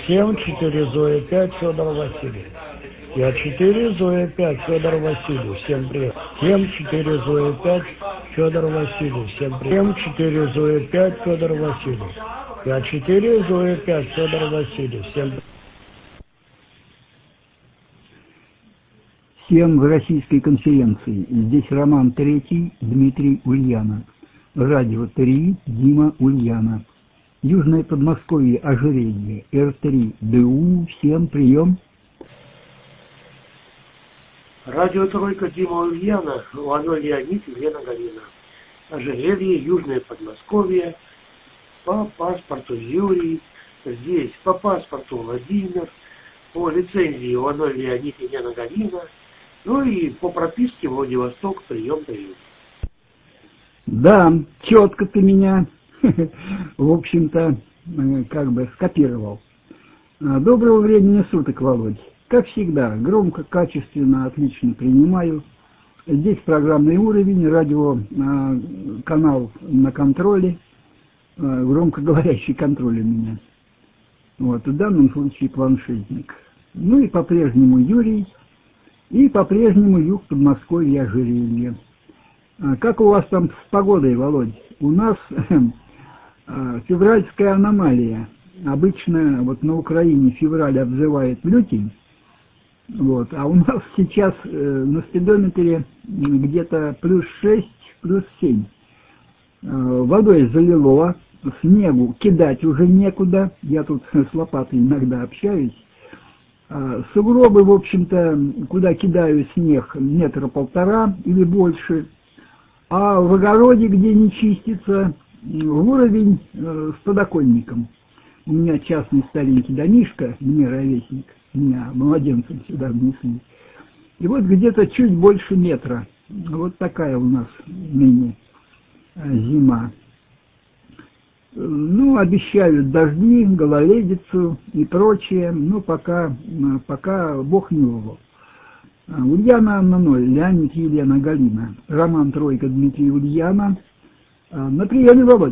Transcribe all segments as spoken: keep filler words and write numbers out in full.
семь четыре Зоя пять Федор Васильевич. Я четыре Зоя пять Федор Васильевич. Всем привет. семь четыре Зоя пять Федор Васильевич. Всем привет. семь четыре Зоя пять Федор Васильевич. Я четыре Зоя пять Федор Васильевич. Всем привет. Всем в Российской конференции. Здесь Роман Третий, Дмитрий Ульянов. Радио три, Дима Ульянов. Южное Подмосковье, Ожерелье, Р три, ДУ. Всем прием. Радио Тройка, Дима Ульянов, Лано Леонид, Елена Галина. Ожерелье, Южное Подмосковье, по паспорту Юрий, здесь по паспорту Владимир, по лицензии Лано Леонид, Елена Галина, ну и по прописке Владивосток, прием, прием. Да, четко ты меня, в общем-то, как бы скопировал. Доброго времени суток, Володь. Как всегда, громко, качественно, отлично принимаю. Здесь программный уровень, радиоканал на контроле, громкоговорящий контроль у меня. Вот, в данном случае планшетник. Ну и по-прежнему Юрий, и по-прежнему юг Подмосковья, Ожерелье. Как у вас там с погодой, Володь? У нас февральская аномалия. Обычно вот на Украине февраль обзывает лютень. Вот, а у нас сейчас э, на спидометре где-то плюс шесть, плюс семь. Э, водой залило, снегу кидать уже некуда. Я тут с лопатой иногда общаюсь. Э, сугробы, в общем-то, куда кидаю снег, метра полтора или больше. А в огороде, где не чистится, в уровень э, с подоконником. У меня частный старенький домишко, мне ровесник. Меня младенцем сюда внесли. И вот где-то чуть больше метра. Вот такая у нас ныне зима. Ну, обещают дожди, гололедицу и прочее. Но пока, пока Бог миловал. Ульяна Анна ноль, Леонид Елена Галина. Роман Тройка, Дмитрий Ульяна. На приеме, Володь.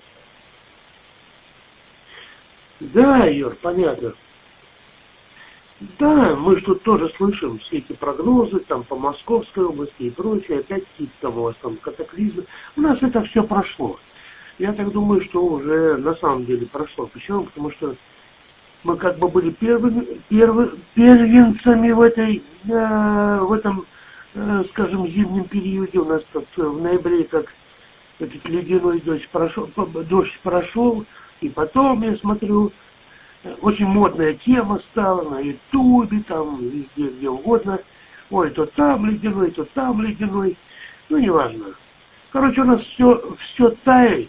Да, Юр, понятно. Да, мы же тут тоже слышим все эти прогнозы, там по Московской области и прочее, опять какие-то там у вас там катаклизмы. У нас это все прошло. Я так думаю, что уже на самом деле прошло. Почему? Потому что мы как бы были первыми, первы, первенцами в этой, э, в этом, э, скажем, зимнем периоде. У нас тут в ноябре как этот ледяной дождь прошел, дождь прошел, и потом, я смотрю, очень модная тема стала на ютубе, там, везде, где угодно. Ой, то там ледяной, то там ледяной. Ну, неважно. Короче, у нас все, все тает.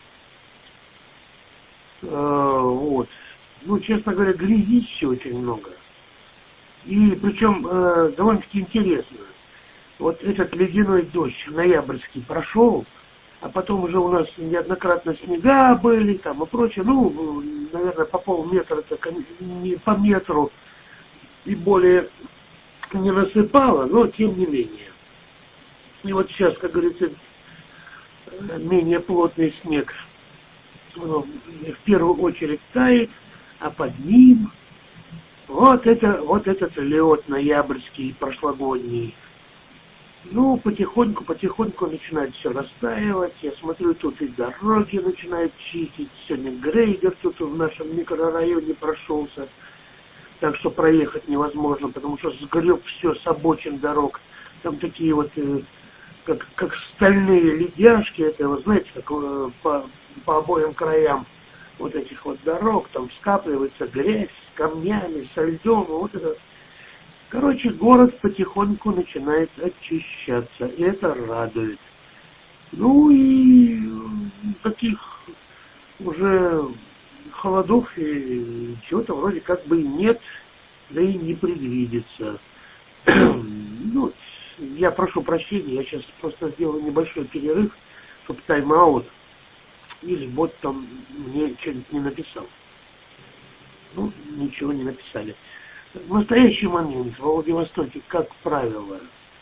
Э, вот. Ну, честно говоря, грязища очень много. И причем э, довольно-таки интересно. Вот этот ледяной дождь ноябрьский прошел, а потом уже у нас неоднократно снега были, там и прочее. Ну, наверное, по полметра, так не по метру и более не насыпало, но тем не менее. И вот сейчас, как говорится, менее плотный снег в первую очередь тает, а под ним вот это, вот этот лед ноябрьский, прошлогодний. Ну, потихоньку, потихоньку начинает все растаивать. Я смотрю, тут и дороги начинают чистить. Сегодня грейдер тут в нашем микрорайоне прошелся. Так что проехать невозможно, потому что сгреб все с обочин дорог. Там такие вот, э, как, как стальные ледяшки. Это, вы знаете, как э, по, по обоим краям вот этих вот дорог. Там скапливается грязь с камнями, со льдом. Вот это. Короче, город потихоньку начинает очищаться, и это радует. Ну и таких уже холодов и чего-то вроде как бы нет, да и не предвидится. Ну, я прошу прощения, я сейчас просто сделаю небольшой перерыв, чтобы тайм-аут, или бот там мне что-нибудь не написал. Ну, ничего не написали. В настоящий момент в Владивостоке, как правило,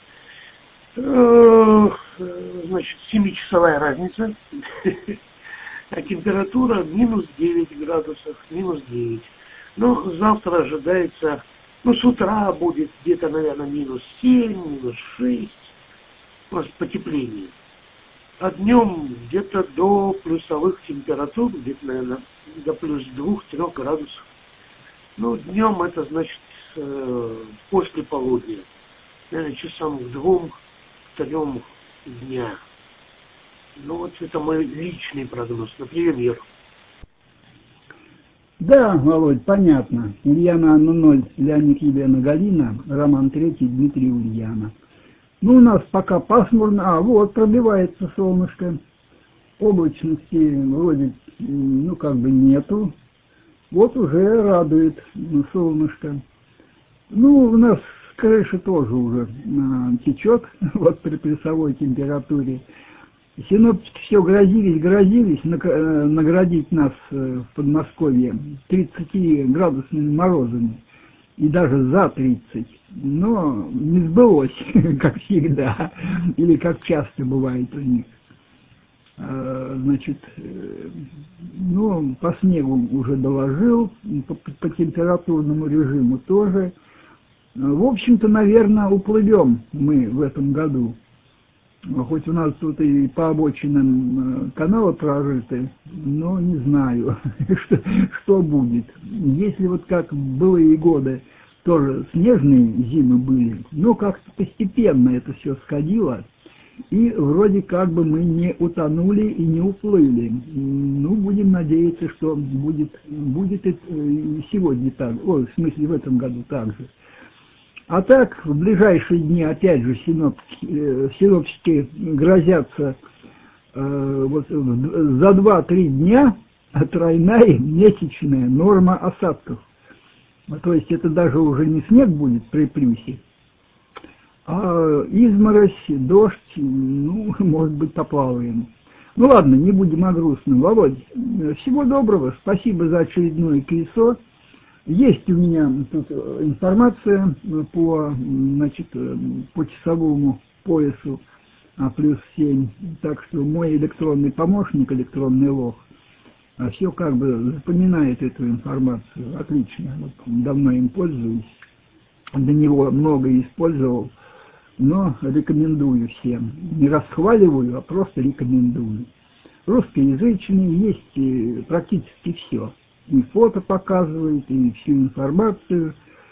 значит, семичасовая разница, а температура минус девять градусов, минус девять. Но завтра ожидается, ну, с утра будет где-то, наверное, минус семь, минус шесть, просто потепление. А днем где-то до плюсовых температур, где-то, наверное, до плюс двух-трех градусов. Ну, днем это значит э, после полудня, наверное, часам к двум-трем дня. Ну, вот это мой личный прогноз, например. Да, Володь, понятно. Ульяна Анна ноль, Леонид Елена Галина, Роман третий, Дмитрий Ульяна. Ну, у нас пока пасмурно, а вот пробивается солнышко. Облачности вроде, ну, как бы нету. Вот уже радует солнышко. Ну, у нас крыша тоже уже а, течет, вот при плюсовой температуре. Синоптики все грозились, грозились наградить нас в Подмосковье тридцатиградусными морозами, и даже за тридцать, но не сбылось, как всегда, или как часто бывает у них. Значит, ну, по снегу уже доложил, по, по температурному режиму тоже. В общем-то, наверное, уплывем мы в этом году. Хоть у нас тут и по обочинам каналы прорыты, но не знаю, что, что будет. Если вот как в былые годы тоже снежные зимы были, но как-то постепенно это все сходило, и вроде как бы мы не утонули и не уплыли. Ну, будем надеяться, что будет, будет и сегодня так, ой, в смысле в этом году так же. А так, в ближайшие дни, опять же, синоптики, э, синоптики грозятся э, вот, за два-три дня тройная месячная норма осадков. То есть это даже уже не снег будет при плюсе, а изморозь, дождь, ну, может быть, поплаваем. Ну ладно, не будем о грустном. Володь, всего доброго, спасибо за очередное колесо. Есть у меня тут информация по, значит, по часовому поясу а, плюс семь, так что мой электронный помощник, электронный лох, а все как бы запоминает эту информацию. Отлично, вот, давно им пользуюсь, до него много использовал, но рекомендую всем. Не расхваливаю, а просто рекомендую. Русскоязычный, есть практически все. И фото показывает, и всю информацию,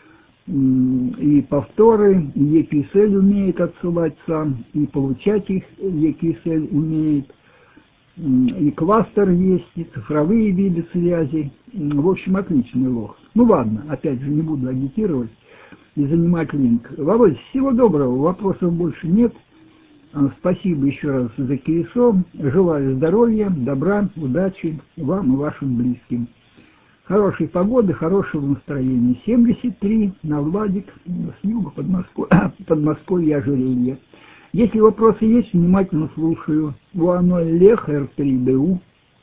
и повторы, и и кей эс эль умеет отсылать сам, и получать их и кей эс эль умеет, и кластер есть, и цифровые виды связи. В общем, отличный лох. Ну ладно, опять же, не буду агитировать и занимать линк. Володь, всего доброго, вопросов больше нет. Спасибо еще раз за КСО. Желаю здоровья, добра, удачи вам и вашим близким. Хорошей погоды, хорошего настроения. семьдесят три на Владик, с юга Подмосковья, Подмосковья, ожерелье. Если вопросы есть, внимательно слушаю. УА-ноль Лех, Эр три Дэ У.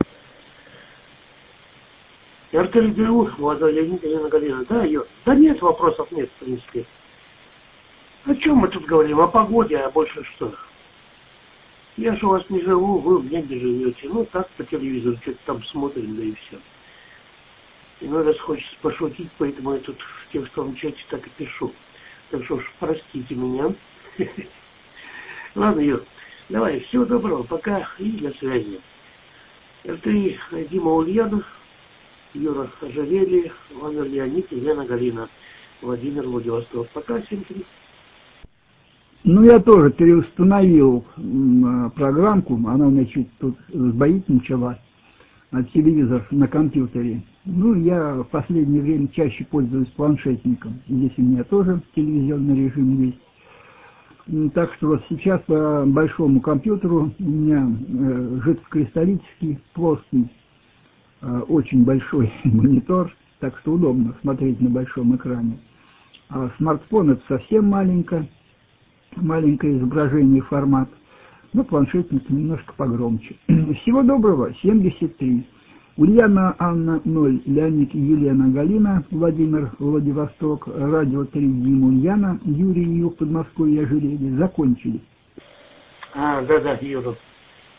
Эр три Дэ У, молодой Леонид Елена Галина. Да, ее. Да нет, вопросов нет, в принципе. О чем мы тут говорим? О погоде, а больше что? Я же у вас не живу, вы в небе живете. Ну, так по телевизору что-то там смотрим, да и все. Иногда хочется пошутить, поэтому я тут в текстовом чате так и пишу. Так что уж простите меня. Ладно, Юр, давай, всего доброго, пока и до связи. Эр три Дима Ульянов, Юра Ожерелье, Владимир Леонид, Елена Галина, Владимир Владивосток. Пока, семь три. Ну, я тоже переустановил программку, она у меня чуть тут сбоить начала, от телевизора на компьютере. Ну, я в последнее время чаще пользуюсь планшетником. Здесь у меня тоже телевизионный режим есть. Так что вот сейчас по большому компьютеру у меня э, жидкокристаллический, плоский, э, очень большой монитор, так что удобно смотреть на большом экране. А смартфон это совсем маленько, маленькое изображение, формат. Но планшетник немножко погромче. Всего доброго, семьдесят три. Ульяна Анна ноль, Леонид Елена Галина, Владимир Владивосток, радио три Дима Ульяна, Юрий Юг, Подмосковье, ожерелье. Закончили. А, да-да, Юра.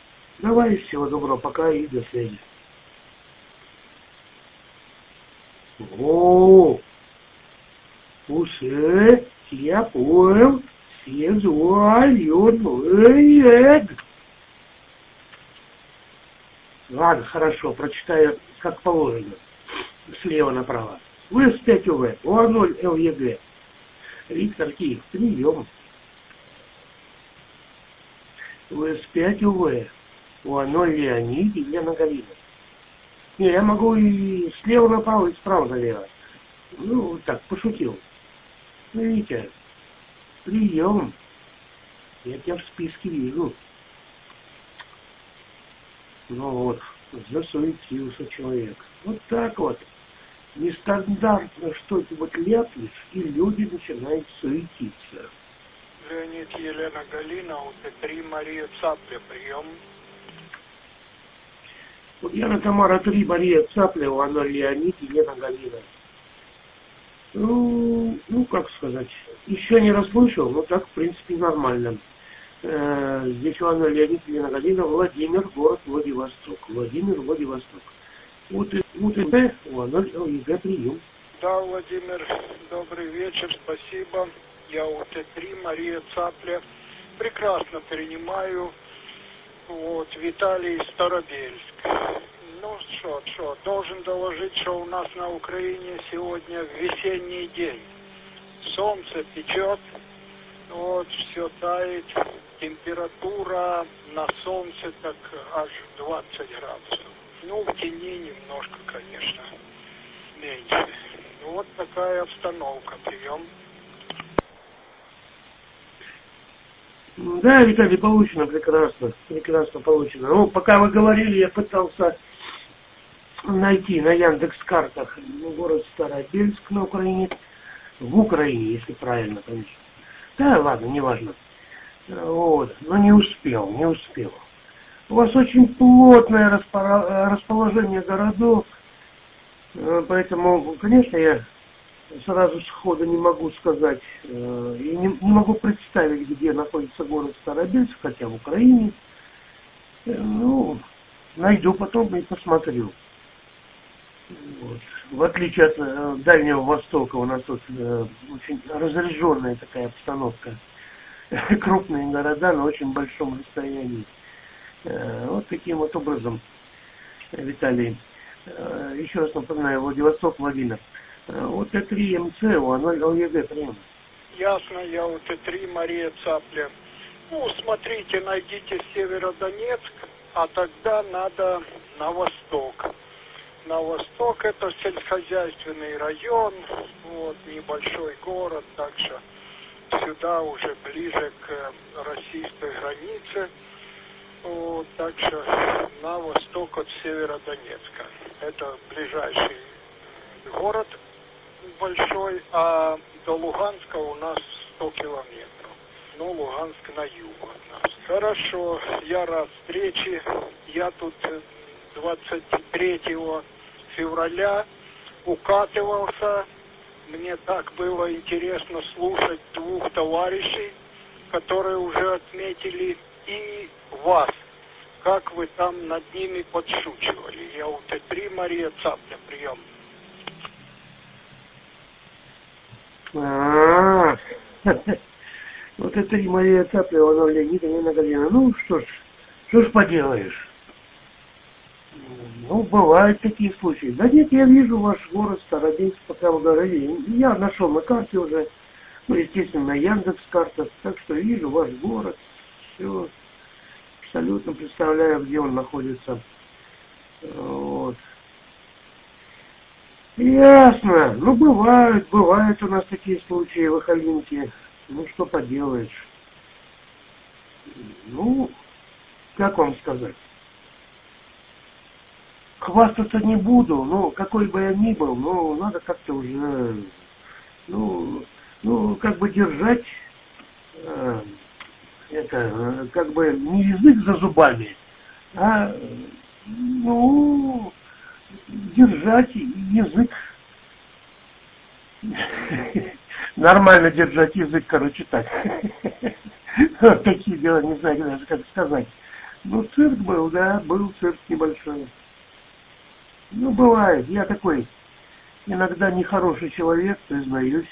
Давай, всего доброго, пока и до связи. О, уже я понял, сезуальет. Ладно, хорошо, прочитаю как положено. Слева направо. В эс пять у вэ, о ноль эл е гэ. Виктор Киев, прием. В эс пять у вэ, о ноль Леонид и Лена Галина. Не, я могу и слева направо, и справа налево. Ну, вот так, пошутил. Ну, Витя, прием. Я тебя в списке вижу. Ну вот, засуетился человек. Вот так вот. Нестандартно что-нибудь ляпнешь, и люди начинают суетиться. Леонид, Елена Галина, у Т три, Мария Цапля, прием. Ульяна Тамара три, Мария Цаплева, она Леонид, Елена Галина. Ну, ну, как сказать, еще не расслышал, но так, в принципе, нормально. Э, здесь у Анны Леонид, Елена Галина, Владимир, город Владивосток. Владимир, Владивосток. Вот и УТП, у Анны ЕГЭ прием. Да, Владимир, добрый вечер, спасибо. Я у Т три, Мария Цапля. Прекрасно принимаю. Вот, Виталий, Старобельск. Ну что, что, должен доложить, что у нас на Украине сегодня весенний день. Солнце печет, вот, все тает. Температура на солнце так аж двадцать градусов. Ну, в тени немножко, конечно, меньше. Вот такая обстановка. Прием. Да, Виталий, получено, прекрасно, прекрасно получено. Ну, пока вы говорили, я пытался найти на Яндекс.Картах город Старобельск на Украине, в Украине, если правильно, конечно. Да, ладно, неважно. Вот, но не успел, не успел. У вас очень плотное расположение городов, поэтому, конечно, я сразу сходу не могу сказать, и не, не могу представить, где находится город Старобельск, хотя в Украине. Ну, найду потом и посмотрю. Вот. В отличие от э, Дальнего Востока, у нас тут э, очень разряженная такая обстановка. Крупные города на очень большом расстоянии. Э, вот таким вот образом, Виталий. Э, еще раз напоминаю, Владивосток, Владимир. У Т три М Ц, у эл е гэ прием. Ясно, я у Т три, Мария Цапля. Ну, смотрите, найдите Северодонецк, а тогда надо на восток. На восток это сельскохозяйственный район, вот, небольшой город, так что сюда уже ближе к российской границе. Вот, так что на восток от Северодонецка. Это ближайший город большой, а до Луганска у нас сто километров. Ну, Луганск на юг от нас. Хорошо, я рад встрече. Я тут двадцать третьего февраля укатывался. Мне так было интересно слушать двух товарищей, которые уже отметили, и вас, как вы там над ними подшучивали. Я у Т три, Мария Цапля, прием. А, вот это и Мария Цапля, она Леонида, Лена Галина. Ну что ж, что ж поделаешь. Ну, бывают такие случаи. Да нет, я вижу ваш город Старобельск, пока вы говорили. Я нашел на карте уже, ну, естественно, на Яндекс.Картах, так что вижу ваш город. Все, абсолютно представляю, где он находится. Вот. Ясно. Ну, бывают, бывают у нас такие случаи в Ахалинке. Ну, что поделаешь. Ну, как вам сказать? Хвастаться не буду, но какой бы я ни был, но надо как-то уже, ну, ну, как бы держать, э, это, э, как бы не язык за зубами, а, ну, держать язык, нормально держать язык, короче, так. Такие дела, не знаю даже, как сказать. Ну, цирк был, да, был цирк небольшой. Ну, бывает, я такой иногда нехороший человек, признаюсь.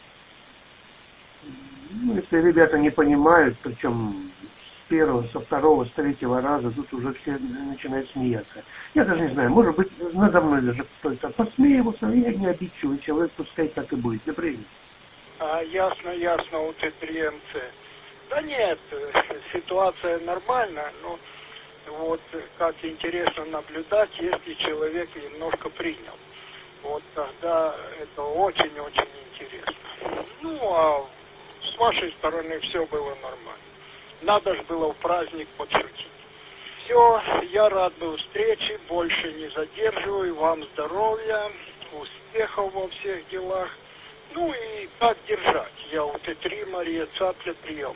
Ну, если ребята не понимают, причем с первого, со второго, с третьего раза, тут уже все начинают смеяться. Я даже не знаю, может быть, надо мной даже кто-то посмеивался, я не обидчивый человек, пускай так и будет, например. А, ясно, ясно, у ТТРМЦ. Да нет, ситуация нормальная, но вот как интересно наблюдать, если человек немножко принял. Вот тогда это очень-очень интересно. Ну, а с вашей стороны все было нормально. Надо же было в праздник подшутить. Все, я рад был встрече, больше не задерживаю. Вам здоровья, успехов во всех делах. Ну и как держать? Я у Т три, Мария Цапля, прием.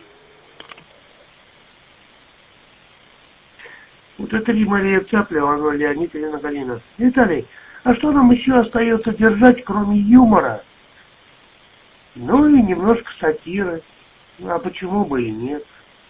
У Т три Мария Цапля, Анна Леонид, Елена Галина. Виталий, а что нам еще остается держать, кроме юмора? Ну и немножко сатиры. А почему бы и нет?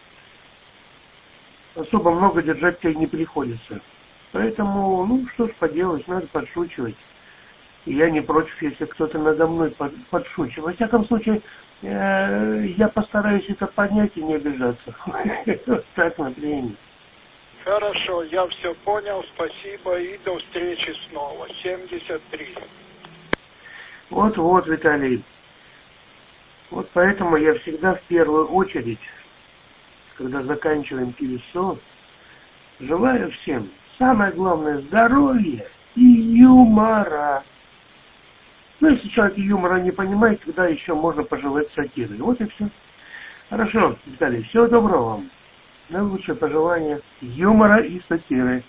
Особо много держать-то и не приходится. Поэтому, ну, что ж поделать, надо подшучивать. И я не против, если кто-то надо мной подшучивает. Во всяком случае, э, я постараюсь это понять и не обижаться. Вот так, например. Хорошо, я все понял, спасибо и до встречи снова. семьдесят три. Вот-вот, Виталий. Вот поэтому я всегда в первую очередь, когда заканчиваем КИВИСО, желаю всем, самое главное, здоровья и юмора. Ну, если человек юмора не понимает, тогда еще можно пожелать сатиры. Вот и все. Хорошо, Виталий, всего доброго вам. Наилучшие пожелания юмора и сатиры.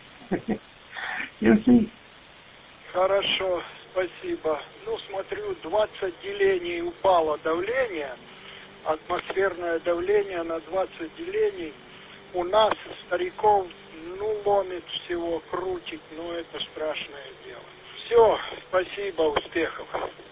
Хорошо, спасибо. Ну, смотрю, двадцать делений упало давление, атмосферное давление на двадцать делений. У нас, стариков, ну, ломит всего, крутит, но это страшное дело. Все, спасибо, успехов.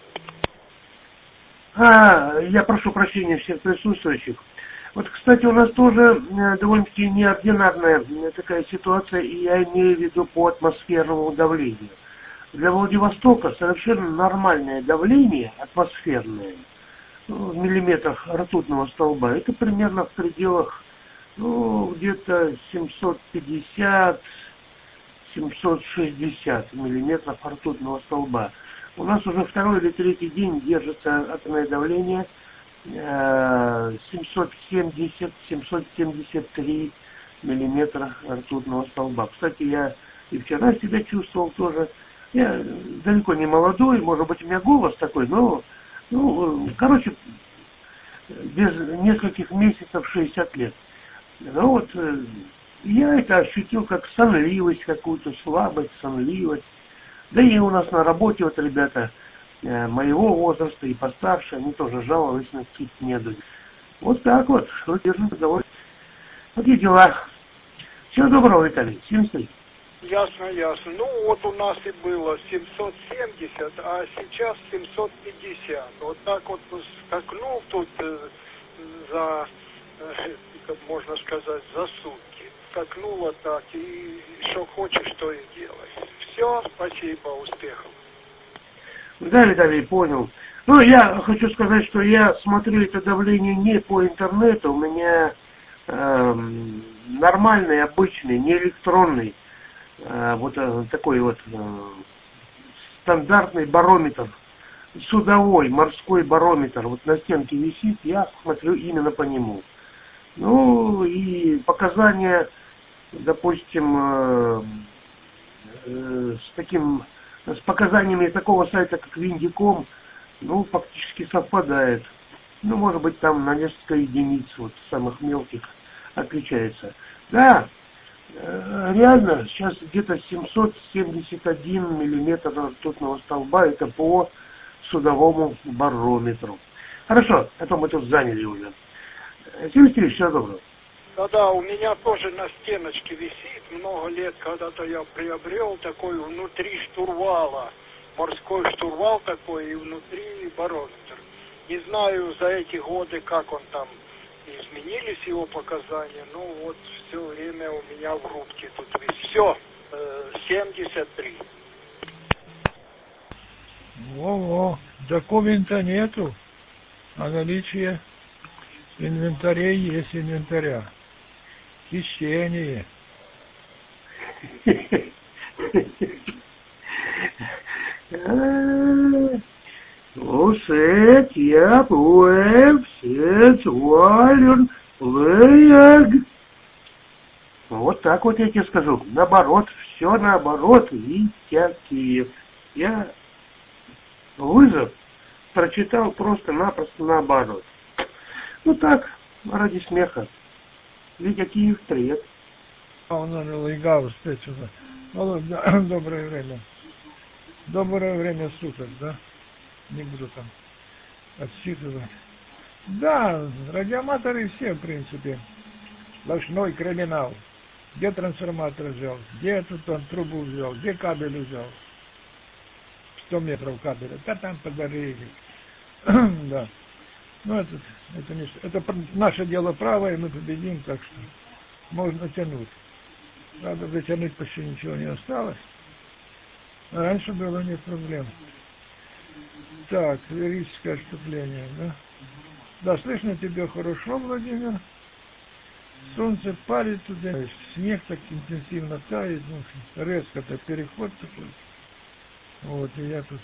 А, я прошу прощения всех присутствующих. Вот, кстати, у нас тоже довольно-таки неординарная такая ситуация, и я имею в виду по атмосферному давлению. Для Владивостока совершенно нормальное давление атмосферное, ну, в миллиметрах ртутного столба, это примерно в пределах, ну, где-то семьсот пятьдесят — семьсот шестьдесят миллиметров ртутного столба. У нас уже второй или третий день держится атомное давление семьсот семьдесят — семьсот семьдесят три миллиметра ртутного столба. Кстати, я и вчера себя чувствовал тоже. Я далеко не молодой, может быть, у меня голос такой, но, ну, короче, без нескольких месяцев шестьдесят лет. Ну вот, я это ощутил как сонливость какую-то, слабость, сонливость. Да и у нас на работе вот ребята моего возраста и постарше, они тоже жаловались на какие-то недуги. Вот так вот, вот держим разговор. Такие дела. Всего доброго, Виталий. семьдесят три. Ясно, ясно. Ну, вот у нас и было семьсот семьдесят, а сейчас семьсот пятьдесят. Вот так вот скакнул тут э, за, э, как можно сказать, за сутки. Скакнуло так, и что хочешь, то и делай. Все, спасибо, успехов. Да, Виталий, понял. Ну, я хочу сказать, что я смотрю это давление не по интернету, у меня э, нормальный, обычный, не электронный, э, вот э, такой вот э, стандартный барометр, судовой, морской барометр, вот на стенке висит, я смотрю именно по нему. Ну, и показания, допустим, э, э, с таким... с показаниями такого сайта, как Виндиком, ну, фактически совпадает. Ну, может быть, там на несколько единиц, вот, самых мелких, отличается. Да, э, реально, сейчас где-то семьсот семьдесят один миллиметр ртутного столба, это по судовому барометру. Хорошо, а то мы тут заняли уже. семьдесят три, всего доброго. Да-да, у меня тоже на стеночке висит, много лет когда-то я приобрел такой внутри штурвала, морской штурвал такой и внутри барометр. Не знаю за эти годы, как он там, изменились его показания, но вот все время у меня в рубке тут висит. Все, семьдесят три. Во-во, документа нету, а наличие инвентаря есть инвентаря. Хищение. Усет я плев, сексуален, плег. Вот так вот я тебе скажу. Наоборот, все наоборот, витяки. Я вызов прочитал просто-напросто наоборот. Ну так, ради смеха. Витяки в трет. Он легал успеть сюда. Володя, доброе время. Доброе время суток, да? Не буду там отсчитывать. Да, радиоаматоры все, в принципе. Сплошной криминал. Где трансформатор взял, где тут он трубу взял, где кабель взял. Сто метров кабеля, да там подарили. Да. Ну, это, это, не, это наше дело правое, мы победим, так что можно тянуть. Правда, дотянуть почти ничего не осталось. А раньше было нет проблем. Так, лирическое отступление, да? Да, слышно тебя хорошо, Владимир. Солнце палит туда, снег так интенсивно тает, ну, резко-то переход такой. Вот, и я тут...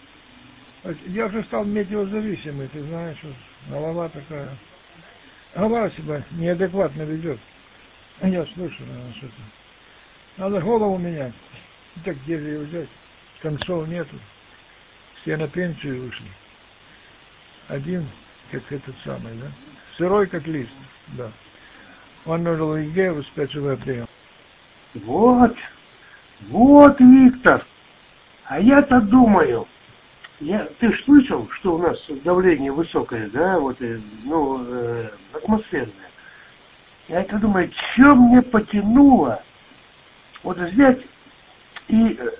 Я уже стал метеозависимый, ты знаешь, вот, голова такая... Голова себя неадекватно ведет. Я слышу, наверное, что-то. Надо голову менять. Так где же ее взять? Концов нету. Все на пенсию вышли. Один, как этот самый, да? Сырой, как лист, да. Он нужен Игею спецовый прием. Вот, вот, Виктор. А я-то думаю, я, ты ж слышал, что у нас давление высокое, да, вот, ну, э, атмосферное. Я это думаю, что мне потянуло вот взять и э,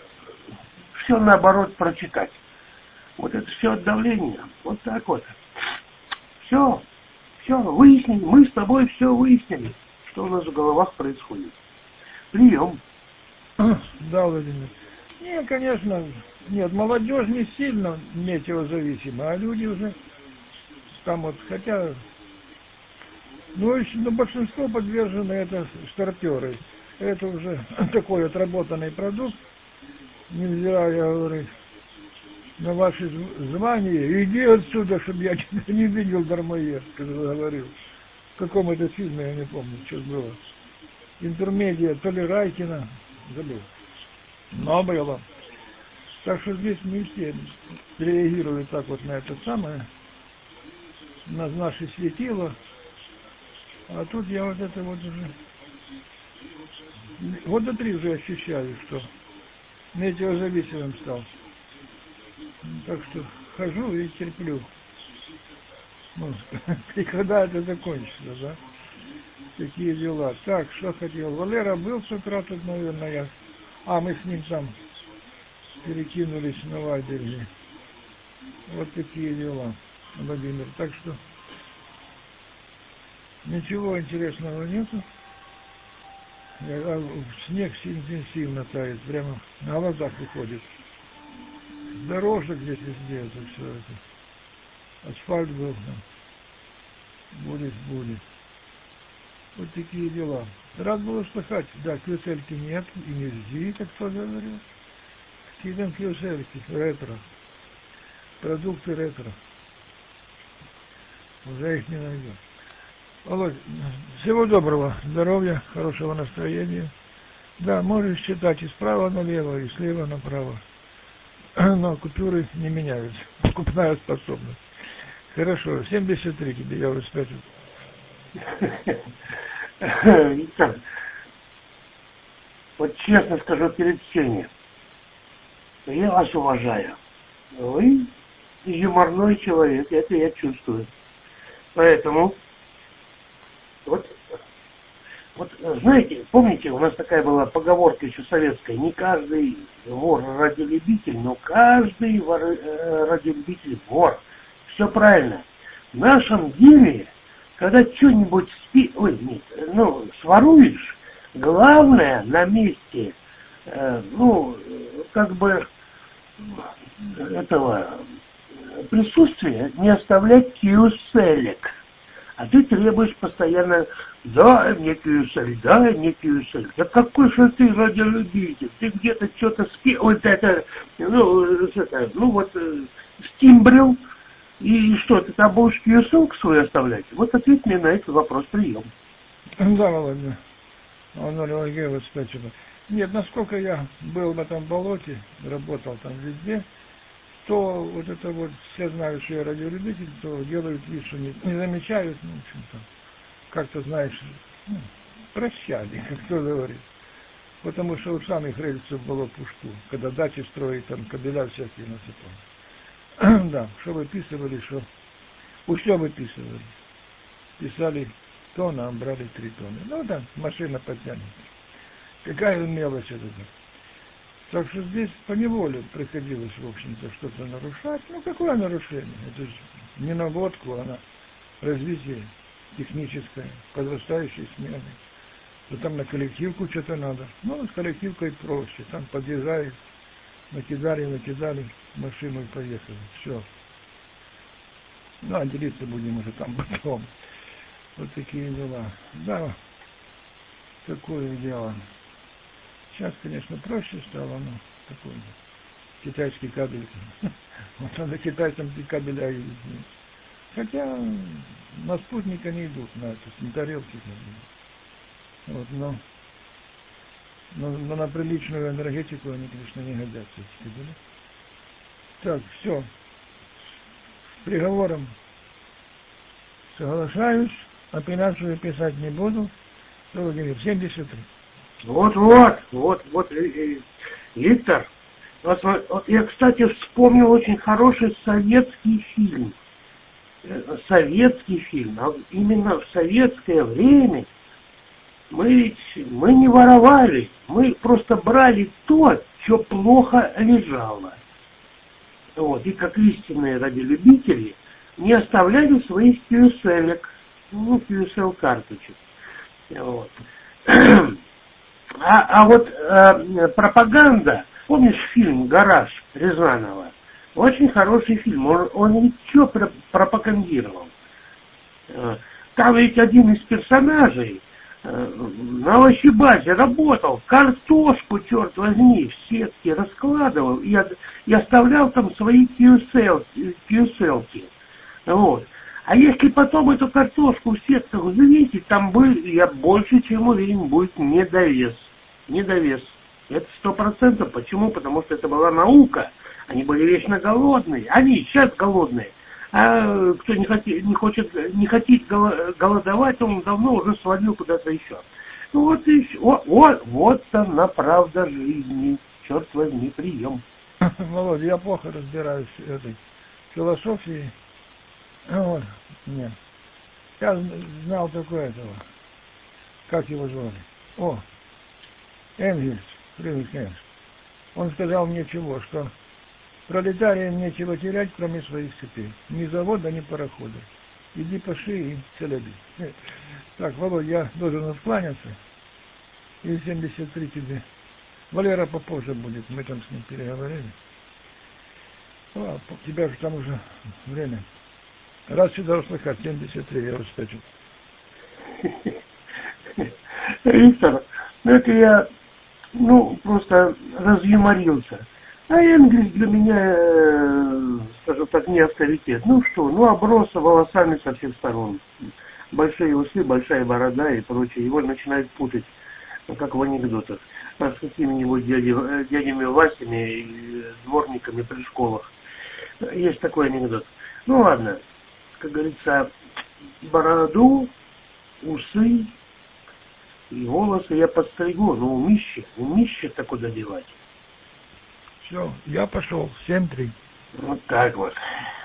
все наоборот прочитать. Вот это все от давления, вот так вот. Все. Все, выяснили, мы с тобой все выяснили, что у нас в головах происходит. Прием. Да, Владимир. Не, конечно, нет, молодежь не сильно метеозависима, а люди уже там вот, хотя, ну, еще, ну, большинство подвержены это стартеры. Это уже такой отработанный продукт, невзирая, я говорю, на ваши звания, иди отсюда, чтобы я тебя не видел, дармоед, как я говорил. В каком это фильме, я не помню, что было. Интермедия, то ли Райкина, забыл. Но было. Так что здесь не все реагируют так вот на это самое, на наши светила. А тут я вот это вот уже, года три уже ощущаю, что метеозависимым стал. Так что хожу и терплю. Ну, и когда это закончится, да? Такие дела. Так, что хотел. Валера был с утра тут, наверное, я. А, мы с ним там перекинулись на Вайбере. Вот такие дела, Владимир. Так что ничего интересного нету. Снег интенсивно тает, прямо на глазах выходит. Дорожек здесь везде, это все это. Асфальт был, да. Будет, будет. Вот такие дела. Рад был слыхать, да, кюсельки нет, и не жди, как кто говорил. Какие там кюсельки, ретро. Продукты ретро. Уже их не найдем. Володь, всего доброго, здоровья, хорошего настроения. Да, можешь читать и справа налево, и слева направо. Но купюры не меняются. Покупная способность. Хорошо, семьдесят три тебе я обеспечу. Виктор, вот честно скажу перед всеми, я вас уважаю. Вы юморной человек, это я чувствую. Поэтому, вот, вот, знаете, помните, у нас такая была поговорка еще советская, не каждый вор радиолюбитель, но каждый вор, э, радиолюбитель вор. Все правильно. В нашем деле, когда что-нибудь спи... Ой, нет, ну, своруешь, главное на месте, э, ну, как бы этого присутствия не оставлять киоселек. А ты требуешь постоянно: дай мне киосель, дай мне киосель. Да какой же ты радиолюбитель? Ты где-то что-то спи... Вот это, ну, это, ну вот, стимбрил. И что, ты там будешь киоселку свою оставлять? Вот ответь мне на этот вопрос, прием. Да, Володя. Он Олег спасибо. Нет, насколько я был в этом болоте, работал там везде, то вот это вот, все знают, что я радиолюбитель, то делают вид, что не, не замечают, ну, в общем-то, как-то, знаешь, ну, прощали, как кто говорит. Потому что у самих рельсов было пушту, когда дачи строить, там кабеля всякие насыпали. Да, что выписывали, что... Все выписывали. Писали тонна, а брали три тонны. Ну да, машина подтянет. Какая мелочь это. Так что здесь поневоле приходилось, в общем-то, что-то нарушать. Ну, какое нарушение? Это же не наводку, а на развитие техническое, подрастающей смены. То там на коллективку что-то надо. Ну, с коллективкой проще. Там подъезжает, накидали, накидали машину и поехали. Все. Ну, а делиться будем уже там потом. Вот такие дела. Да, такое дело. Сейчас, конечно, проще стало, но такой китайский кабель. Вот надо китайцам кабеля ездить. Хотя на спутник они идут, на это, на тарелки. Вот, но, но, но на приличную энергетику они, конечно, не годятся, эти кабели. Так, все. С приговором соглашаюсь, апелляцию писать не буду. семьдесят три. Вот, вот, вот, вот, Виктор, вот, вот я, кстати, вспомнил очень хороший советский фильм. Советский фильм. А именно в советское время мы ведь, мы не воровали, мы просто брали то, что плохо лежало. Вот, и как истинные радиолюбители не оставляли своих кьюселек, ну, кьюсел карточек. Вот. А, а вот э, пропаганда, помнишь фильм «Гараж» Рязанова? Очень хороший фильм, он, он ведь что про, пропагандировал? Э, там ведь один из персонажей э, на овощебазе работал, картошку, черт возьми, в сетке раскладывал и, и оставлял там свои кьюселки. кьюселки. Вот. А если потом эту картошку в сетках взвесить, там будет, я больше чем уверен, будет недовес. Недовес. Это сто процентов. Почему? Потому что это была наука. Они были вечно голодные. Они сейчас голодные. А кто не, хоти, не хочет, не хочет голодовать, он давно уже свалил куда-то еще. Ну вот и все. Вот, вот, вот она правда жизни. Черт возьми, прием. Володя, я плохо разбираюсь в этой философии. Вот, нет. Я знал только этого. Как его звали? О, Энгельс, Фридрих Энгельс. Он сказал мне чего, что пролетариям нечего терять, кроме своих цепей. Ни завода, ни парохода. Иди по шее и целеби. Так, Володя, я должен откланяться. И семьдесят три тебе. Валера попозже будет, мы там с ним переговорили. А, у тебя же там уже время. Раз сюда услыхать, семьдесят три, я успечу. Виктор, ну это я, ну, просто разъюморился. А Энгельс для меня, э, скажем так, не авторитет. Ну что, ну оброс волосами со всех сторон. Большие усы, большая борода и прочее. Его начинают путать, ну, как в анекдотах, с какими-нибудь дядями, дядями Васями и дворниками при школах. Есть такой анекдот. Ну ладно. Как говорится, бороду, усы и волосы я подстригу, но умище, умище-то куда девать. Все, я пошел, семь три. Вот так вот.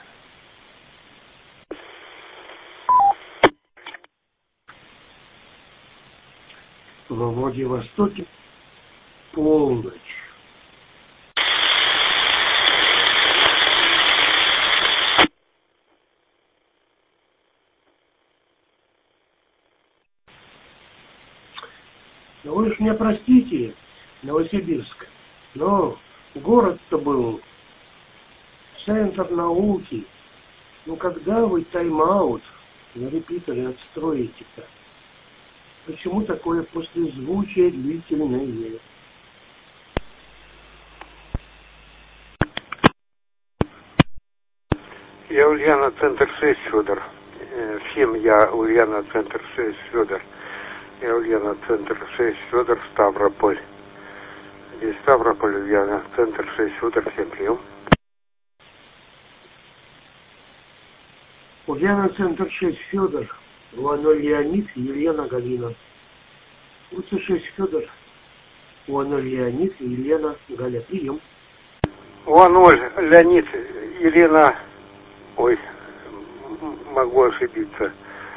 Во Владивостоке полночь. Вы уж меня простите, Новосибирск, но город-то был центр науки. Ну когда вы тайм-аут на репитере отстроите-то? Почему такое послезвучие длительное? Я Ульяна, центр шесть, Федор. Всем я Ульяна, центр шесть, Федор. Я Ульяна, центр шесть, Федор, Ставрополь. Здесь Ставрополь, Ульяна, центр шесть, Федор, всем прием. Ульяна, центр шесть, Федор. Уаноль Леонид, Елена Галина. УЦ шесть, Федор. Уаноль Леонид, Елена Галя. Прием. Уаноль Леонид, Елена. Ой, могу ошибиться.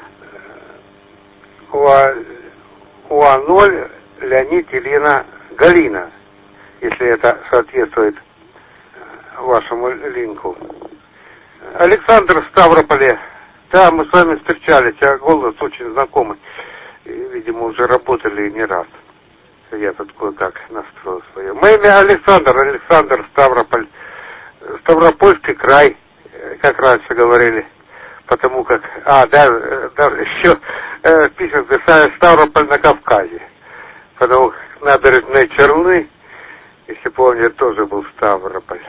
Уаноль Леонид, Елена Галина, если это соответствует вашему линку. Александр в Ставрополе. Да, мы с вами встречались, а голос очень знакомый. И, видимо, уже работали не раз. Я тут кое-как настроил свое. Мое имя Александр, Александр Ставрополь. Ставропольский край, как раньше говорили. Потому как... А, да, даже еще э, писем писали Ставрополь на Кавказе. Потому как набережные Челны, если помню, тоже был Ставрополь.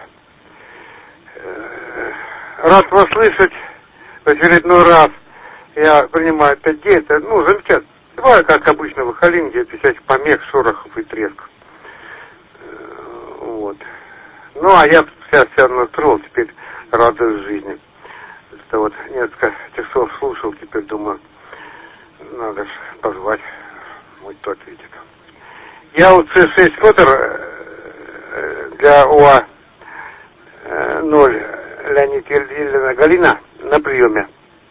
Э, рад вас слышать в очередной раз. Я принимаю опять где-то, ну, замечательно. Бывает, как обычно, в Халин, где-то всяких помех, шорохов и тресков. Вот. Ну, а я сейчас себя настроил, теперь радуюсь жизни. Это вот несколько часов слушал, теперь думаю, надо же позвать, мой тот видит. Я у С шесть Федор для УА ноль Леонид Елена Галина на приеме.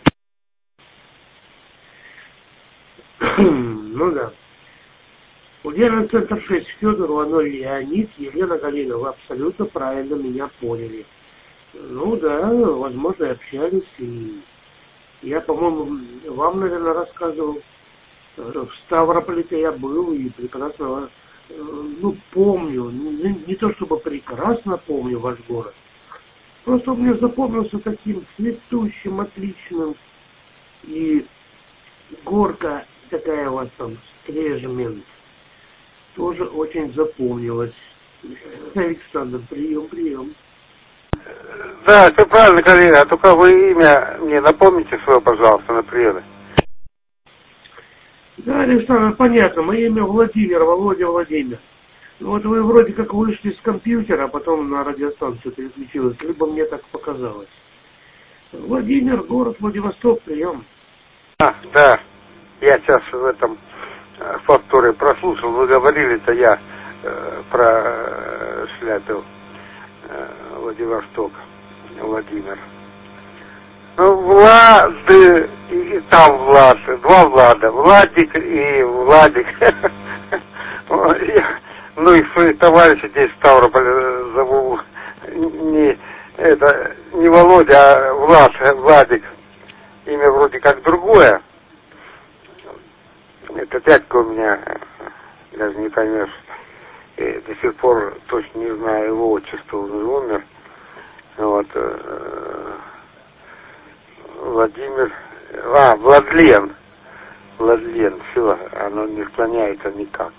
Ну да. Ульяна, центр шесть, Федор, Уаноль Леонид, Елена Галина. Вы абсолютно правильно меня поняли. Ну да, возможно, общались, и я, по-моему, вам, наверное, рассказывал. В Ставрополе-то я был и прекрасно, ну, помню, не, не то чтобы прекрасно помню ваш город, просто он мне запомнился таким цветущим, отличным, и горка такая у вас там, стрежмент, тоже очень запомнилась. Александр, прием, прием. Да, все правильно, Галина, только вы имя мне напомните свое, пожалуйста, на приеме. Да, Александр, понятно, мое имя Владимир, Володя Владимир. Вот вы вроде как вышли с компьютера, а потом на радиостанцию переключилась, либо мне так показалось. Владимир, город Владивосток, прием. А, да, я сейчас в этом э, повторе прослушал, вы говорили-то я э, про э, Шляпил, э, Владивосток, Владимир. Ну, Влады, и, и там Влад, два Влада, Владик и Владик. Ну, и своих товарищей здесь в Ставрополе зову, не, это, не Володя, а Влад, Владик. Имя вроде как другое. Это дядька у меня, даже не поймешь. И до сих пор точно не знаю его отчества, он уже умер. Вот. Владимир, а, Владлен, Владлен, все, оно не склоняется никак.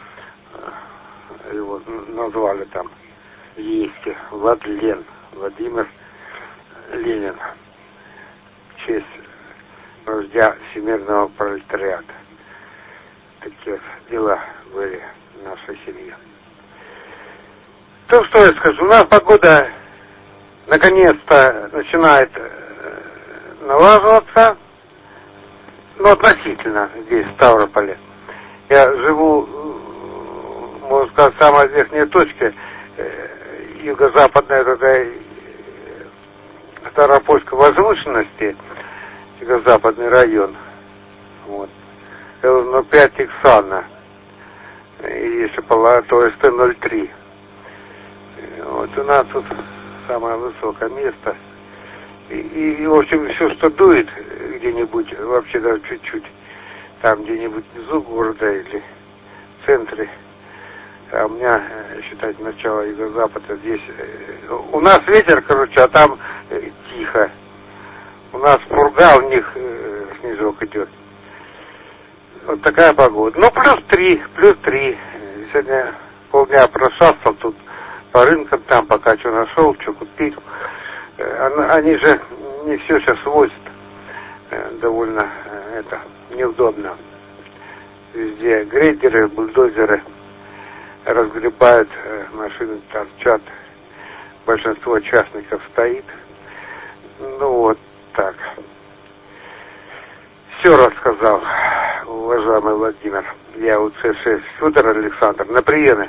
Его назвали там, есть, Владлен, Владимир Ленин, в честь вождя всемирного пролетариата. Такие дела были в нашей семье. То, что я скажу, у нас погода наконец-то начинает налаживаться, но относительно здесь, в Ставрополе. Я живу, можно сказать, в самой верхней точке юго-западной этой Ставропольской возвышенности, юго-западный район. Вот. ноль пять Иксана, и если то эс тэ ноль три. Вот у нас тут самое высокое место. И, и, в общем, все, что дует где-нибудь, вообще даже чуть-чуть, там где-нибудь внизу города или в центре, А у меня, считайте, начало юго-запада здесь. У нас ветер, короче, а там тихо. У нас пурга, у них снежок идет. Вот такая погода. Ну, плюс три, плюс три. Сегодня полдня прошастал тут по рынкам, там пока что нашел, что купил. Они же не все сейчас возят. Довольно это неудобно. Везде грейдеры, бульдозеры разгребают, машины торчат. Большинство частников стоит. Ну вот так. Все рассказал, уважаемый Владимир. Я у Ц шесть Федор Александр на приеме.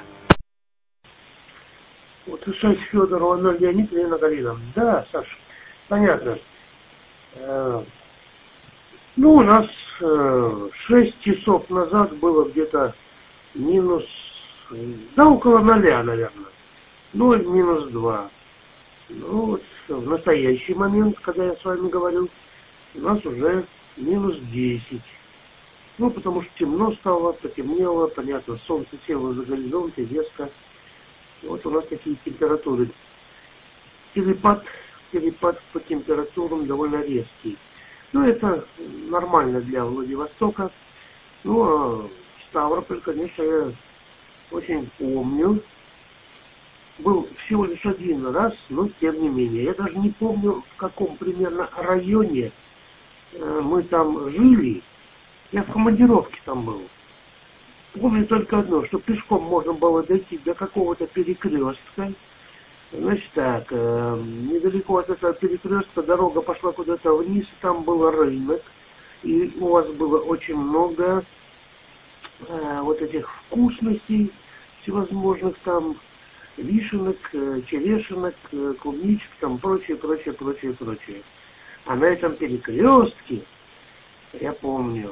Вот Ц шесть Федорова ноль Леонид Лена Галина. Да, Саша, понятно. Э, ну, у нас э, шесть часов назад было где-то минус, да, около ноля, наверное. ноль минус два. Ну, вот в настоящий момент, когда я с вами говорю, у нас уже минус десять. Ну, потому что темно стало, потемнело, понятно, солнце село за горизонт и резко. И вот у нас такие температуры. Перепад, перепад по температурам довольно резкий. Ну, это нормально для Владивостока. Ну, а Ставрополь, конечно, я очень помню. Был всего лишь один раз, но тем не менее. Я даже не помню, в каком примерно районе э, мы там жили. Я в командировке там был. Помню только одно, что пешком можно было дойти до какого-то перекрестка. Значит так, э, недалеко от этого перекрестка дорога пошла куда-то вниз, там был рынок. И у вас было очень много э, вот этих вкусностей всевозможных там, вишенок, черешенок, клубничек, там прочее, прочее, прочее, прочее. А на этом перекрестке, я помню,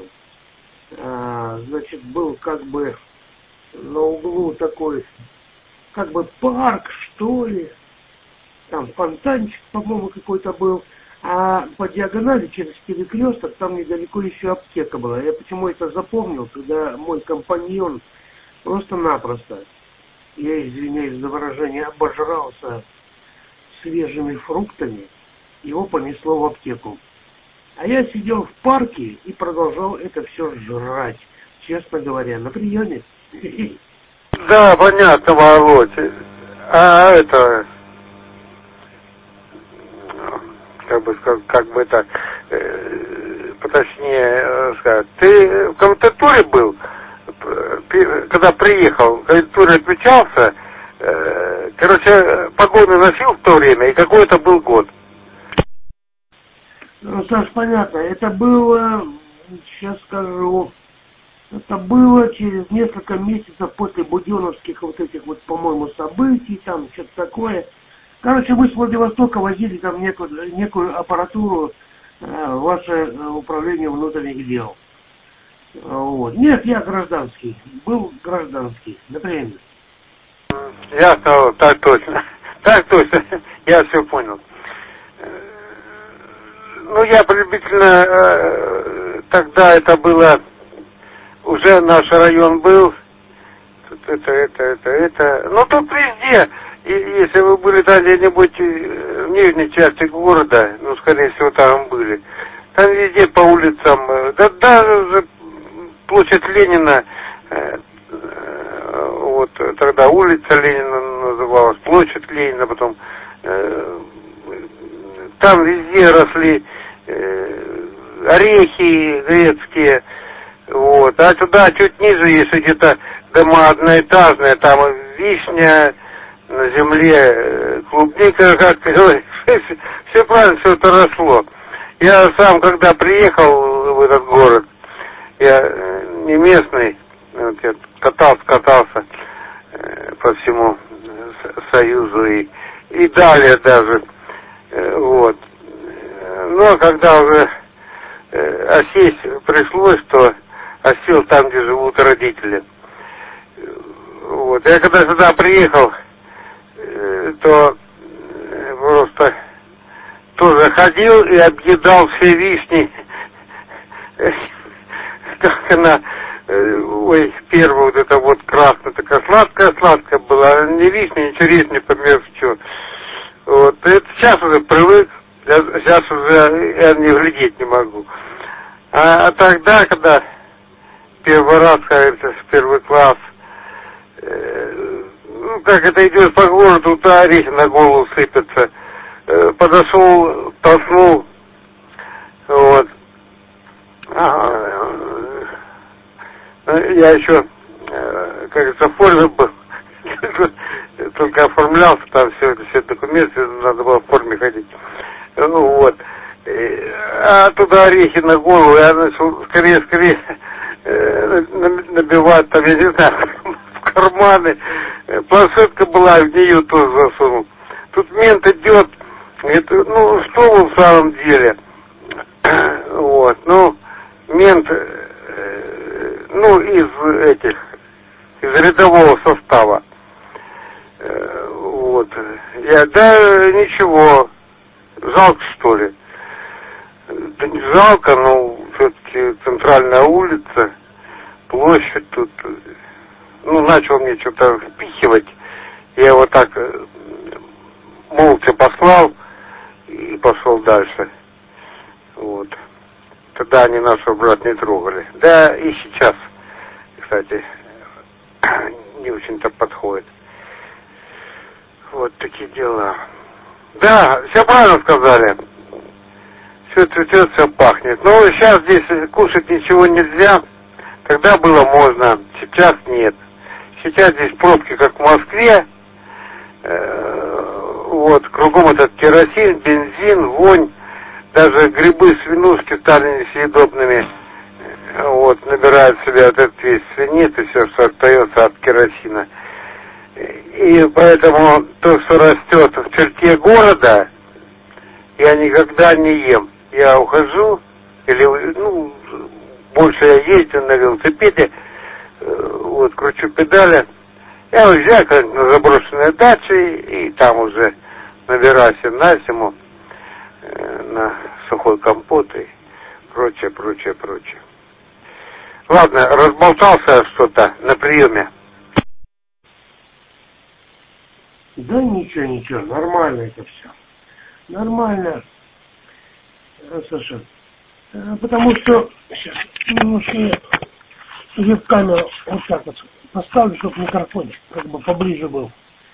а, значит, был как бы на углу такой, как бы парк, что ли, там фонтанчик, по-моему, какой-то был, а по диагонали через перекресток там недалеко еще аптека была. Я почему это запомнил, когда мой компаньон просто-напросто, я извиняюсь за выражение, обожрался свежими фруктами, его понесло в аптеку. А я сидел в парке и продолжал это все жрать, честно говоря, на приеме. Да, понятно, Володь. А это, как бы, как, как бы так, э, поточнее сказать, ты в комендатуре был? Когда приехал, в комендатуре отмечался, э, короче, погоны носил в то время, и какой это был год? Ну, Саш, понятно, это было, сейчас скажу, это было через несколько месяцев после буденовских вот этих вот, по-моему, событий, там что-то такое. Короче, мы с Владивостока возили там некую, некую аппаратуру э, ваше управление внутренних дел. Вот. Нет, я гражданский. Был гражданский. Например. Ясно, так точно. Так точно. Я все понял. Ну, я приблизительно э, тогда это было, уже наш район был. Тут это, это, это, это. Ну, тут везде. И если вы были там где-нибудь в нижней части города, ну, скорее всего, там были. Там везде по улицам, да даже площадь Ленина, э, э, вот тогда улица Ленина называлась, площадь Ленина, потом э, там везде росли э, орехи грецкие, вот, а сюда чуть ниже есть где-то дома одноэтажные, там вишня на земле, клубника, как все правильно, все это росло. Я сам, когда приехал в этот город, я не местный, вот я катался, катался э, по всему Союзу и, и далее даже, э, вот. Но когда уже э, осесть пришлось, то осел там, где живут родители. Вот. Я когда сюда приехал, э, то э, просто тоже ходил и объедал все вишни, как она, ой, первая вот эта вот красная, такая сладкая-сладкая была, не вишня, не черешня, помер что. Вот, это сейчас уже привык, я, сейчас уже я не глядеть не могу. А, а тогда, когда первый раз, кажется, в первый класс, э, ну, как это идешь по городу, то орехи на голову сыпятся. Э, подошел, толкнул, вот. А, я еще, э, как говорится, в форме был, только оформлялся, там все, все документы, надо было в форме ходить. Ну вот. А туда орехи на голову, я начал скорее, скорее э, набивать, там, я не знаю, в карманы. Планшетка была, в нее тоже засунул. Тут мент идет, говорит, ну что вы в самом деле? Вот, ну, мент, э, ну, из этих, из рядового состава. Э, вот. Я, да, ничего, жалко, что ли? Да не жалко, но все-таки центральная улица, площадь тут, ну, начал мне что-то впихивать. Я его так молча послал и пошел дальше. Вот. Тогда они нашего брата не трогали. Да и сейчас, кстати, не очень-то подходит. Вот такие дела. Да, все правильно сказали. Все цветет, все пахнет. Но сейчас здесь кушать ничего нельзя. Тогда было можно, сейчас нет. Сейчас здесь пробки, как в Москве. Вот, кругом этот керосин, бензин, вонь. Даже грибы, свинушки стали несъедобными. Вот, набирают в себя этот весь свинец и все, что остается от керосина. И поэтому то, что растет в черте города, я никогда не ем. Я ухожу, или, ну, больше я езжу на велосипеде, вот, кручу педали. Я уезжаю как на заброшенные дачи, и там уже набираюсь на зиму, на сухой компот и прочее, прочее, прочее. Ладно, разболтался что-то на приеме. Да ничего, ничего, нормально это все. Нормально, Саша. Потому что сейчас немножко я в камеру вот так вот поставлю, чтобы микрофон как бы поближе был.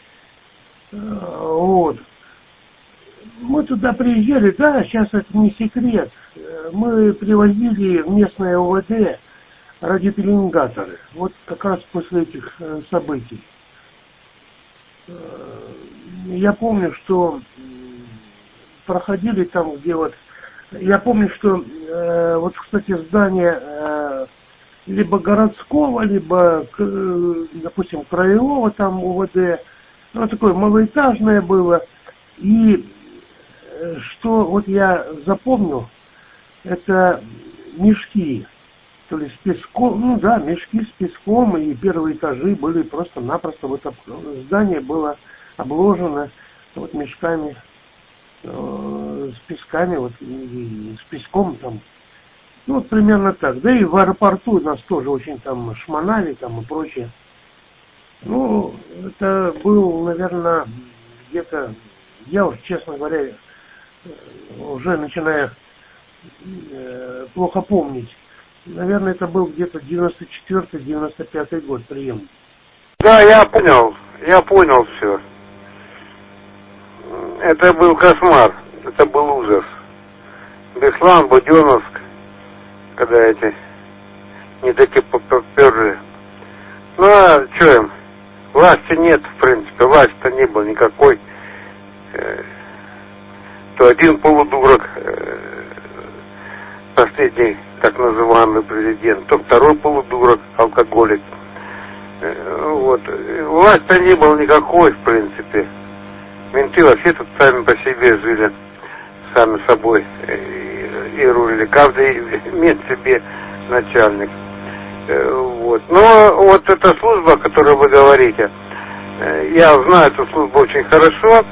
Вот. Мы туда приезжали, да, сейчас это не секрет. Мы привозили в местное ОВД радиопеленгаторы. Вот как раз после этих событий. Я помню, что проходили там, где вот... Я помню, что э, вот, кстати, здание э, либо городского, либо, э, допустим, краевого там УВД, ну, такое малоэтажное было. И э, что вот я запомнил, это мешки. То ли с песком, ну да, мешки с песком, и первые этажи были просто-напросто, вот здание было обложено вот мешками э, с песками, вот и, и с песком там. Ну вот примерно так. Да и в аэропорту нас тоже очень там шмонали там и прочее. Ну, это был, наверное, где-то, я уж, честно говоря, уже начинаю э, плохо помнить. Наверное, это был где-то девяносто четвёртый девяносто пятый год прием. Да, я понял, я понял все. Это был кошмар, это был ужас. Беслан, Буденновск, когда эти не такие поперли. Ну, а что им? Власти нет, в принципе, власти-то не было никакой. То один полудурок, последний так называемый президент, то второй полудурок, алкоголик. Вот. Власти-то не было никакой, в принципе. Менты вообще тут сами по себе жили, сами собой, и, и рулили. Каждый мент себе начальник. Вот. Но вот эта служба, о которой вы говорите, я знаю эту службу очень хорошо.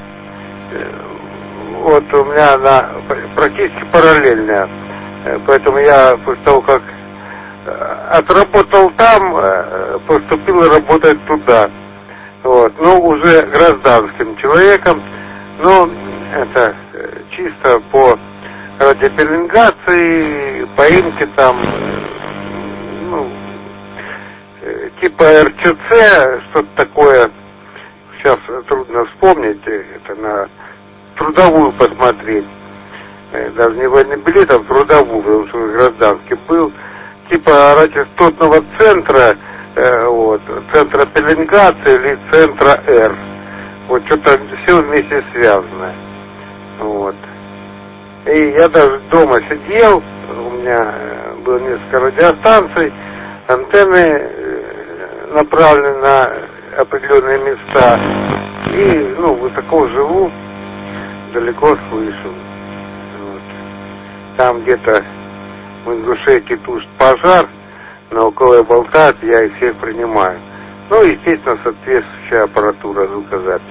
Вот у меня она практически параллельная. Поэтому я после того, как отработал там, поступил работать туда. Вот. Ну, уже гражданским человеком, но это чисто по радиопеленгации, поимки там, ну, типа эр че це, что-то такое, сейчас трудно вспомнить, это на трудовую посмотреть, даже не военный билет, а трудовую, потому что гражданский был, типа радиочастотного центра, э, вот, центра пеленгации или центра Р, вот что-то все вместе связано, вот. И я даже дома сидел, у меня было несколько радиостанций, антенны направлены на определенные места, и, ну, высоко живу, далеко слышу. Вот. Там где-то в Ингушетии тушит пожар, но около болтает, я их всех принимаю. Ну, естественно, соответствующая аппаратура звукозаписи.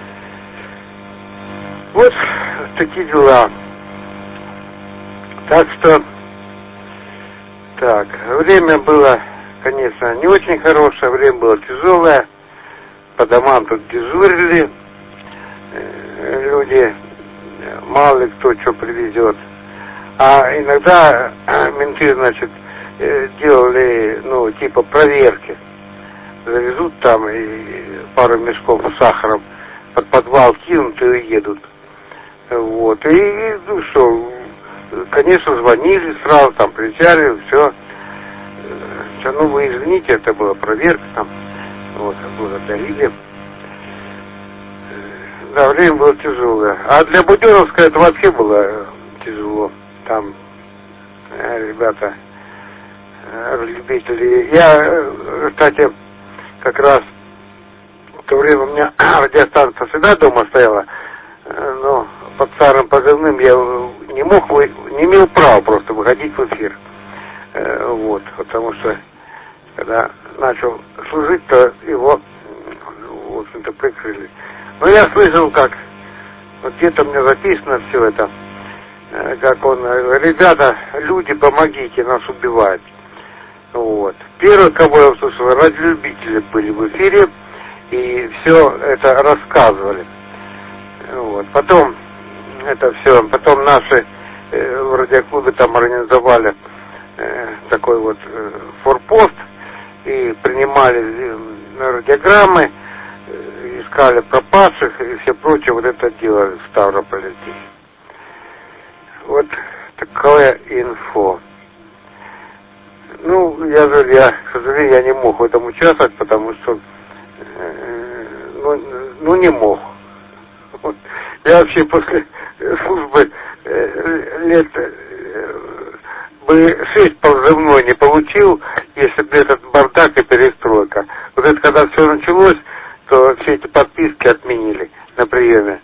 Вот такие дела. Так что, так, время было, конечно, не очень хорошее, время было тяжелое, по домам тут дежурили, люди, мало ли кто что привезет. А иногда менты, значит, делали, ну, типа проверки. Завезут там и пару мешков с сахаром, под подвал кинут и уедут. Вот. И, ну что, конечно, звонили сразу, там, приезжали, все. Все, ну, вы извините, это была проверка там. Вот, благодарили. Да, время было тяжелое. А для Буденовска это вообще было тяжело. Там э, ребята, э, любители. Я, кстати, как раз в то время у меня радиостанция всегда дома стояла, э, но под старым позывным я не мог, не имел права просто выходить в эфир. Э, вот, потому что когда начал служить, то его, в общем-то, прикрыли. Но я слышал, как вот где-то мне записано все это, как он, ребята, люди, помогите, нас убивают. Вот. Первый, кого я услышал, радиолюбители были в эфире и все это рассказывали. Вот. Потом это все, потом наши э, в радиоклубе там организовали э, такой вот э, форпост и принимали э, радиограммы, э, искали пропавших и все прочее, вот это делали в Ставрополе здесь. Вот такое инфо. Ну, я же, я, к сожалению, я не мог в этом участвовать, потому что, э, ну, ну, не мог. Вот. Я вообще после службы э, лет э, бы шесть позывной не получил, если бы этот бардак и перестройка. Вот это когда все началось, то все эти подписки отменили на приеме.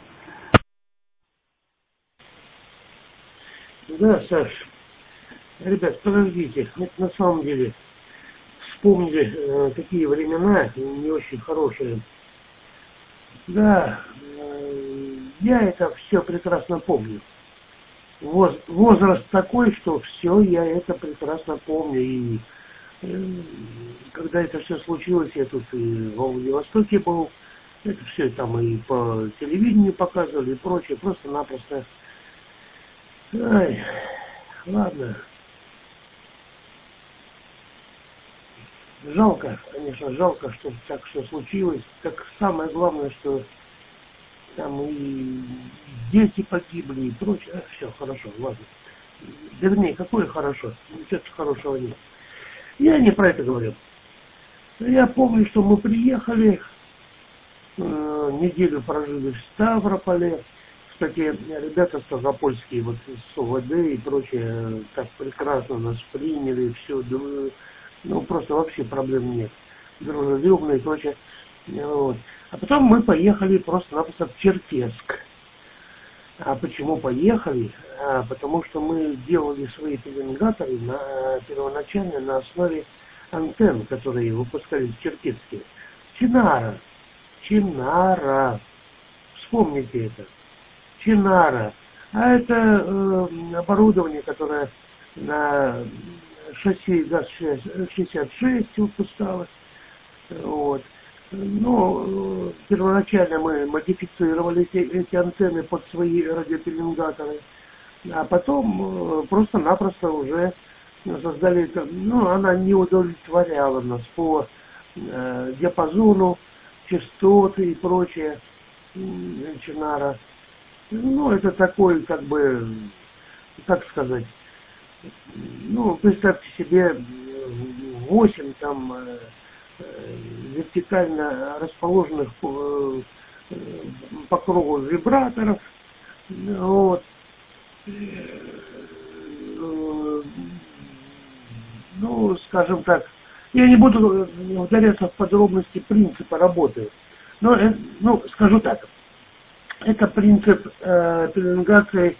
Да, Саш, ребят, подождите, это на самом деле вспомнили э, такие времена, не очень хорошие. Да, э, я это все прекрасно помню. Воз, возраст такой, что все, я это прекрасно помню. И э, когда это все случилось, я тут и во Владивостоке был, это все там и по телевидению показывали и прочее, просто-напросто. Ай, ладно. Жалко, конечно, жалко, что так все случилось. Так самое главное, что там и дети погибли и прочее. А, все, хорошо, ладно. Вернее, какое хорошо? Ничего хорошего нет. Я не про это говорю. Я помню, что мы приехали, э, неделю прожили в Ставрополе. Кстати, ребята ставропольские, вот с ОВД и прочее, так прекрасно нас приняли, все, ну просто вообще проблем нет. Дружелюбно и прочее. Вот. А потом мы поехали просто-напросто в Черкесск. А почему поехали? А, потому что мы делали свои пеленгаторы на, первоначально на основе антенн, которые выпускали в Черкесске. Чинара. Чинара. Вспомните это. Чинара. А это э, оборудование, которое на шасси ГАЗ шестьдесят шесть выпускалось. Вот. Но первоначально мы модифицировали эти, эти антенны под свои радиопеленгаторы, а потом просто-напросто уже создали, ну, она не удовлетворяла нас по э, диапазону, частоты и прочее, Чинара. Ну, это такой, как бы, как сказать, ну, представьте себе восемь там э, вертикально расположенных по, по кругу вибраторов, вот. Ну, скажем так, я не буду ударяться в подробности принципа работы, но, ну, скажу так, это принцип э, пеленгации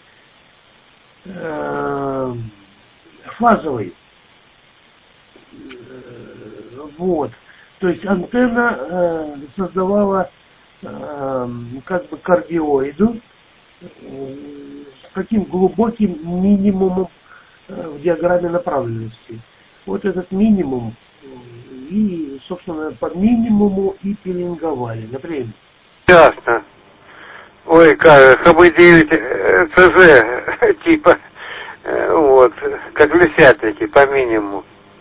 э, фазовый, вот. То есть антенна э, создавала э, как бы кардиоиду э, с таким глубоким минимумом э, в диаграмме направленности. Вот этот минимум и, собственно, по минимуму и пеленговали. Например. Ясно. Ой, как, ХБ девять ЦЗ, типа, вот, как лисятники, по минимуму.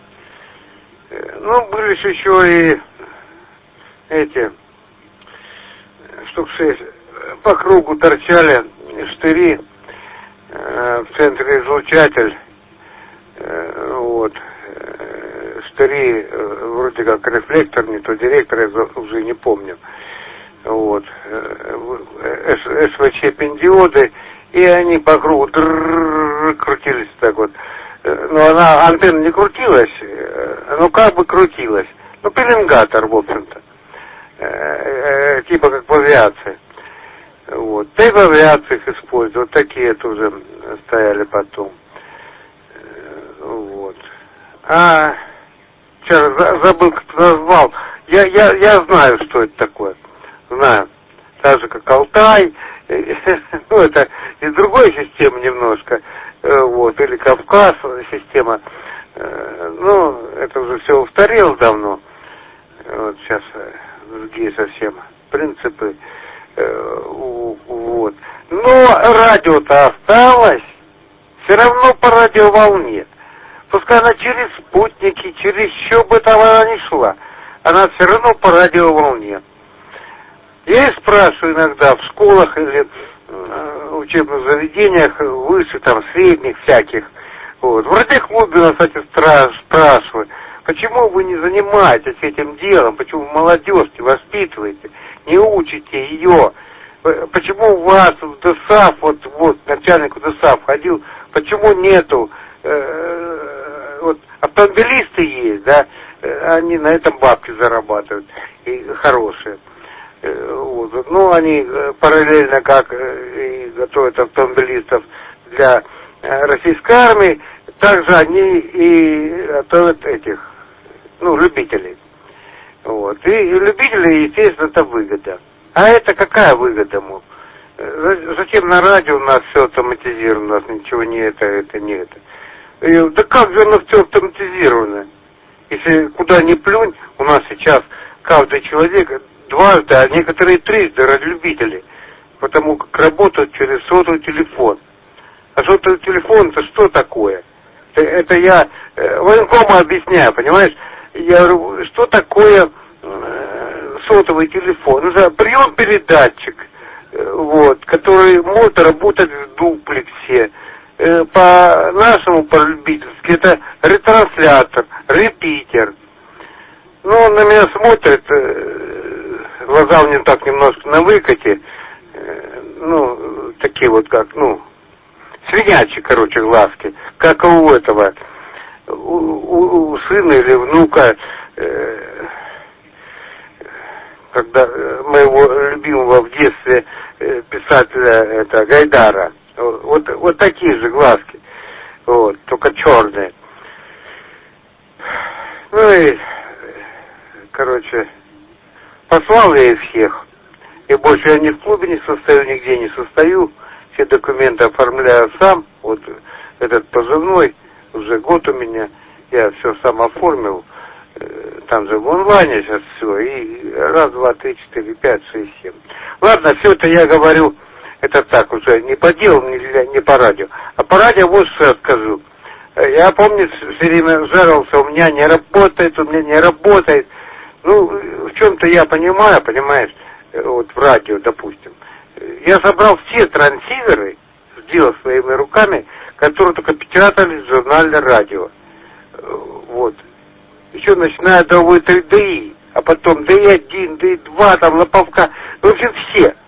Ну, были же еще и эти, штук шесть, по кругу торчали штыри, э, в центре излучатель, э, вот, э, штыри э, вроде как рефлектор, не то директор, я уже не помню, вот, э, СВЧ-пендиоды, и они по кругу крутились так вот. Но она, антенна не крутилась, ну как бы крутилась. Ну, пеленгатор, в общем-то. Э, э, типа как в авиации. Вот. Да и в авиации их используют. Вот такие тоже стояли потом. Э, вот. А, сейчас забыл, как ты назвал. Я, я, я знаю, что это такое. Знаю. Так же, как Алтай. Ну, это из другой системы немножко. Вот, или Кавказ, система, ну, это уже все устарело давно, вот сейчас другие совсем принципы, вот. Но радио-то осталось, все равно по радиоволне, пускай она через спутники, через что бы там она ни шла, она все равно по радиоволне. Я и спрашиваю иногда в школах или в учебных заведениях, выше, там, средних всяких. Вот. В радиоклубе нас, кстати, спрашивают, почему вы не занимаетесь этим делом, почему вы молодежь не воспитываете, не учите ее, почему у вас в ДОСААФ, вот, вот, начальник ДОСААФ ходил, почему нету, э, вот, автомобилисты есть, да, они на этом бабки зарабатывают, и хорошие. Вот. Ну, они параллельно как и готовят автомобилистов для российской армии, также они и готовят этих, ну, любителей. Вот. И, и любителей, естественно, это выгода. А это какая выгода, мол? Зачем на радио у нас все автоматизировано, у нас ничего не это, это, не это. И, да как же оно все автоматизировано? Если куда ни плюнь, у нас сейчас каждый человек дважды, а некоторые трижды радиолюбители, потому как работают через сотовый телефон. А сотовый телефон это что такое? Это, это я э, военкому объясняю, понимаешь? Я говорю, что такое э, сотовый телефон? Это прием-передатчик, э, вот, который может работать в дуплексе. Э, по нашему, по-любительски, это ретранслятор, репитер. Ну, он на меня смотрит, э, глаза у него так немножко на выкате, э, ну, такие вот как, ну, свинячьи, короче, глазки, как у этого, у, у, у сына или внука, э, когда моего любимого в детстве э, писателя, это, Гайдара, вот, вот такие же глазки, вот, только черные. Ну и... Короче, послал я их всех. И больше я ни в клубе не состою, нигде не состою. Все документы оформляю сам. Вот этот позывной, уже год у меня. я все сам оформил, там же в онлайне сейчас все, и раз, два, три, четыре, пять, шесть, семь. Ладно, все это я говорю, это так уже, не по делу, не, не по радио. А по радио вот что я скажу. Я, помню, все время жарился, у меня не работает, у меня не работает. Ну, в чем-то я понимаю, понимаешь, вот в радио, допустим. Я собрал все трансиверы, сделал своими руками, которые только печатались в журнале радио. Вот. Еще начиная до ДИ, а потом ДИ один, ДИ два, там Лоповка, в общем все.